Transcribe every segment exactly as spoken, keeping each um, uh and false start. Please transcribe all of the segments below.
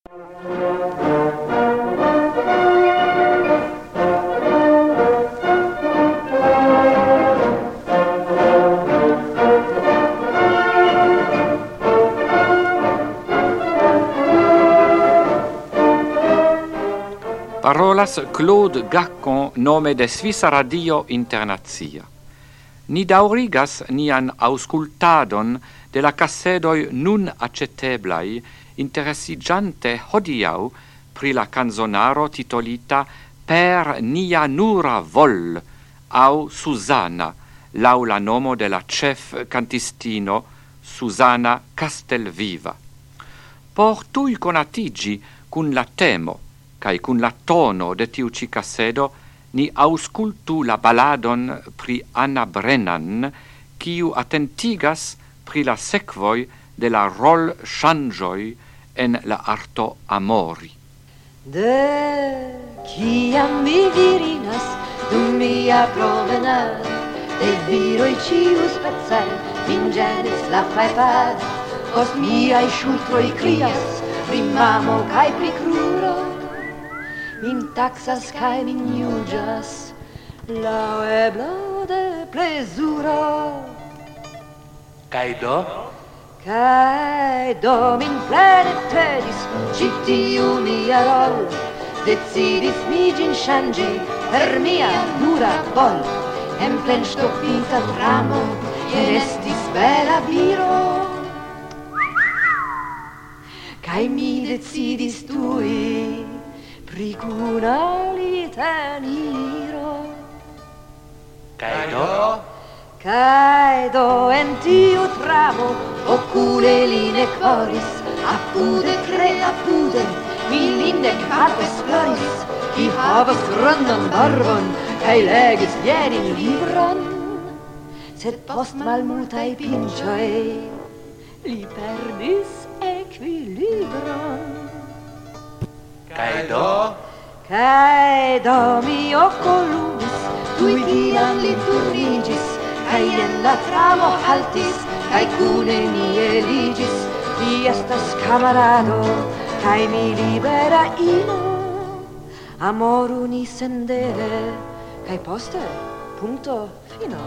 Parolas Claude Gacon nome de Svisa Radio Internazia. Ni daurigas nian auscultadon de la cassedoi nun acceteblai, interessigiante hodiau pri la canzonaro titolita Per nia nura vol, au Susana, lau la nomo de la chef cantistino Susana Castelviva. Por tui conatigi cun la temo, cae cun la tono de tiu ci cassedo, ni auscultu la baladon pri Anna Brennan, quiu attentigas pri la sequoi de la rol changioi en la arto amori. De ciam mi virinas dum mia promenad, de viroi ciu spezzal vingenis la faepad, post miai shultroi crias pri mamo cae pri cruro, min taxas cae min iugas lauebla de plesuro. Cae do? Cae do min plene tedis citiu mia rol, decidis mi gin changi per mia nura vol, en plen stopita tramo, ien estis bela viro. Cae mi decidis tui pri cuna litaniro. Cae do? Cae do en tiu tramo ocule line coris, apude cre apude, mi linde cap esploris, qui havas grandan barbon, cae legis ienin libron, sed post malmultae pincioi li perdis equilibron. Cae do? Cae do mi occolumis, tui dian li turnigis, cae en la tramo haltis, cae cune ni eligis, vi estas camarado, cae mi libera ino, amoru ni sendere, cae poste, punto fino.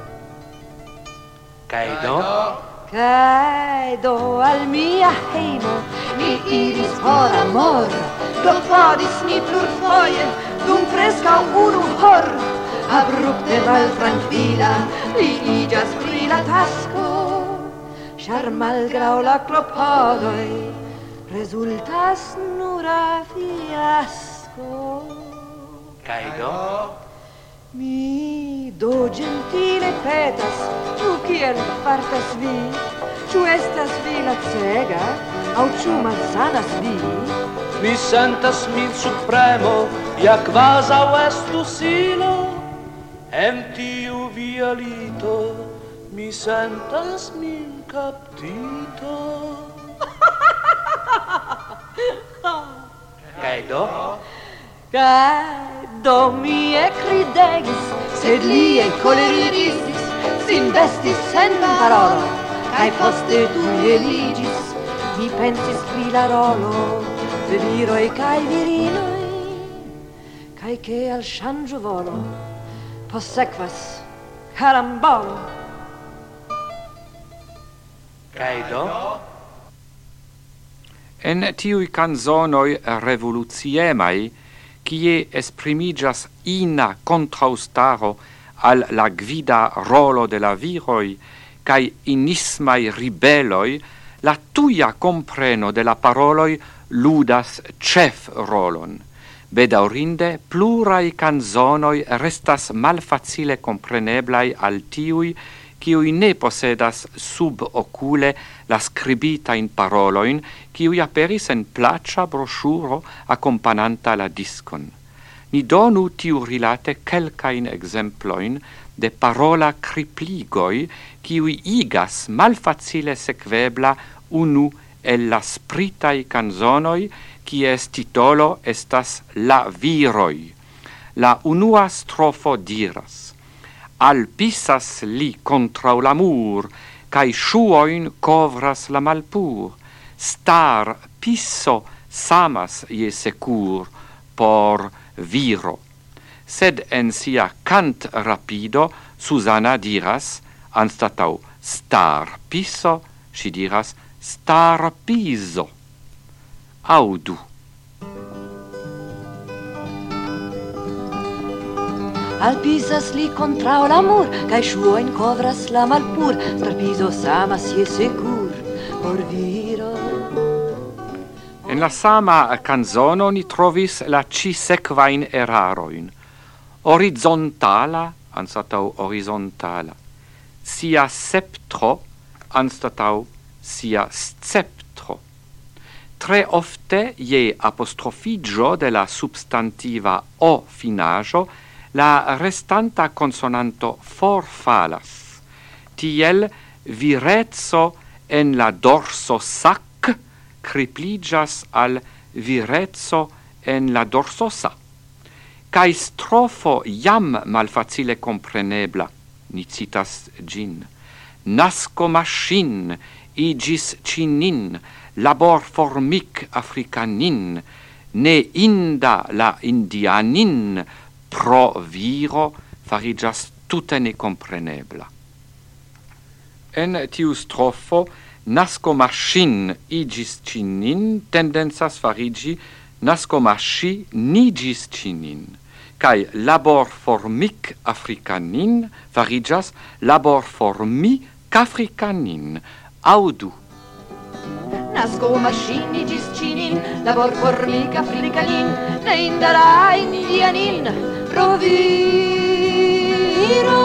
Cae do? Cae do al mia heimo, mi iris por amor, clopodis mi plurfoie, dum fresca unu hor, abrupte maltranquila, li igas pri la tasco, char malgrau la clopodoi, resultas nura fiasco. Cae do? Mi do gentile petas, tu kiel fartas vi? Ciu estas vi lacega, au ciu malsanas vi? Mi sentas min supremo, ja quasau estu silo, en tiu via lito, mi sentas min captito. Cae do? Cae do mi ecridegis, sed li colerigisis, s'investis sen parolo, cae poste tui eligis, mi pensis pri la rolo, de viroi cae virinoi, cae che al changio volo, possequas carambolo. Cae do? En tiui canzonoi revoluziemai, kie esprimigas ina contraustaro al la gvida rolo de la viroi, cae inismai ribeloi, la tuia compreno de la paroloi ludas chef rolon. Bedaurinde, plurai canzonoi restas malfacile compreneblai al tiui kiui ne posedas sub ocule la scribita in paroloin, kiui aperis en placia brochuro accompagnanta la discon. Ni donu tiu rilate quelcain exemploin de parola cripligoi, kiui igas malfacile sequebla unu el la spritai canzonoi, quies titolo estas La viroi. La unua strofo diras: al pisas li contra l'amur, cae shuoin covras la malpur, star pisso samas je secur por viro. Sed en sia cant rapido Susana diras anstatau star piso, si diras star piso. Audu. Al pisas li contrao l'amor, cae shuo in covras la malpur, star piso samas je secur por viro. En la sama canzono ni trovis la ci sequain eraroin. Horizontala anstatau horizontala. Sia septro anstatau sia sceptro. Tre ofte je apostrofigio de la substantiva o finajo la restanta consonanto forfalas. Tiel virezzo en la dorso sac cripligas al virezzo en la dorso sa. Kai strofo jam malfacile comprenebla, ni citas gin. Nasco machin, igis cinin, labor formic africanin, ne inda la indianin, pro viro farigas tute necomprenebla. En tiu strofo, nasco machin igis cinin, tendenzas farigi nasco machi nigis cinin, kai labor formic africanin farigas labor formi c'africanin. Audu. Nasco machin igis cinin, labor formic africanin, ne indara indianin, pro viro.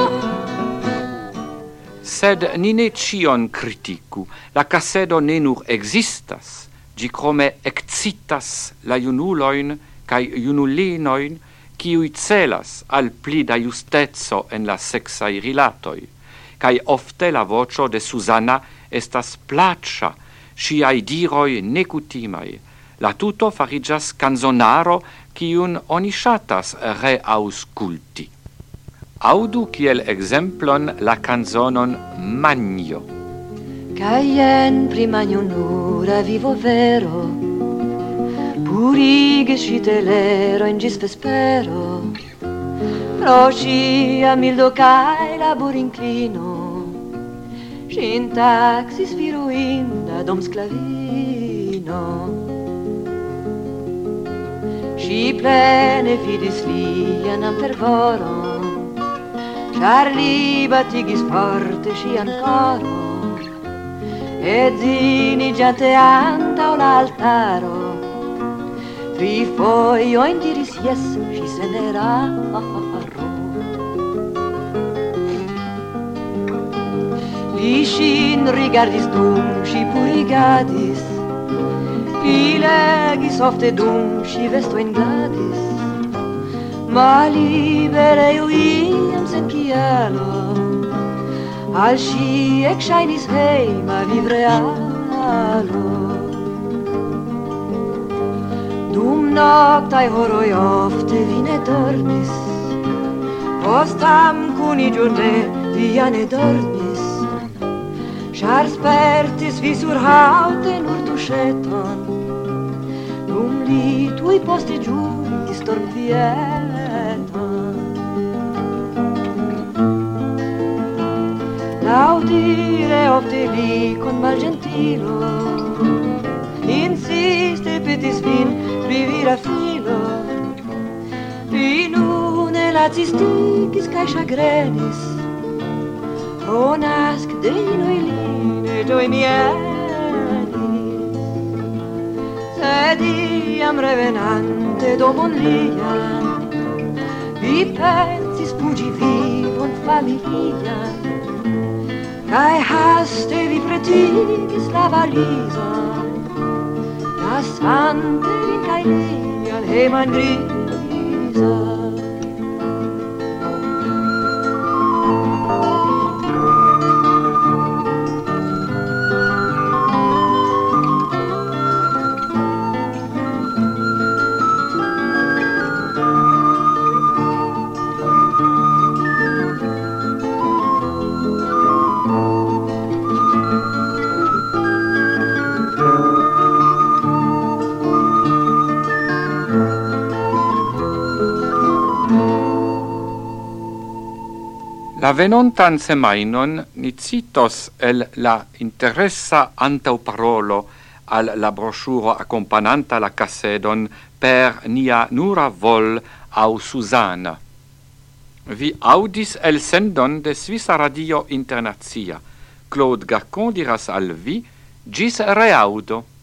Sed ni ne cion criticu, la casedo ne nur existas, gi crome excitas la junuloin cae junulinoin, kiui celas al pli da justezzo en la sexai rilatoi, cae ofte la vocio de Susana estas placia, sciai diroi necutimai. La tuto farigas canzonaro kiun oni shatas reausculti. Audu kiel exemplon la canzonon Magno. Caien prima junura vivo vero, purige scitelero in gis vespero, pro scia mildo cae labor inclino, sintaxis viruinda dom sclavino. Si plene fidis lianam fervorum, char li batigis forte sian corum, et zinigiante antau l'altaro, tri foioin diris yes, si seneraro. Li shin rigardis dum, si purigadis, li legis ofte dum, si vesto in gladis, ma libere io iam sen chialo, al sci ec shainis heima vivrealo. Dum noctae horoi ofte vine dormis, postam cuni giorne via ne dormis, char spertis visur haute nur tuscheton, dum li tui posti giuris dorm vieton. Laudire ofte li con mal gentilo, insiste petis vin privira filo, finune la cistigis cae chagrenis, pro nasc deinoi line gioi mielis. Sed iam revenante domon lian, vi pensis fugi vivon familian, cae haste vi pretigis la valison, lasante vin cae lian heiman grisa. La venontan semainon ni citos el la interessa antauparolo al la broschuro accompagnanta la cassedon per nia nura vol au Susanna. Vi audis el sendon de Svissa Radio Internazia. Claude Gacon diras al vi, gis reaudo.